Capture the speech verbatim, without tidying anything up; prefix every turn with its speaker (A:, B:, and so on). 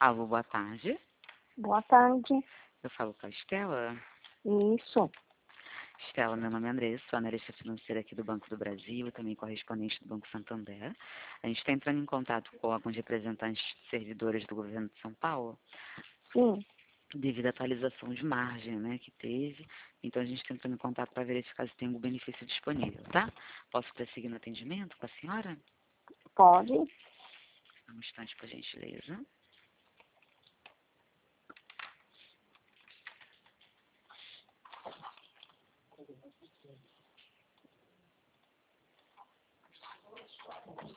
A: Alô, boa tarde.
B: Boa tarde.
A: Eu falo com a Estela.
B: Isso.
A: Estela, meu nome é Andressa, sou analista financeira aqui do Banco do Brasil e também correspondente do Banco Santander. A gente está entrando em contato com alguns representantes servidores do governo de São Paulo,
B: Sim.
A: devido à atualização de margem, né, que teve. Então a gente está entrando em contato para verificar se tem algum benefício disponível, tá? Posso prosseguir no atendimento com a senhora?
B: Pode.
A: Um instante, por gentileza.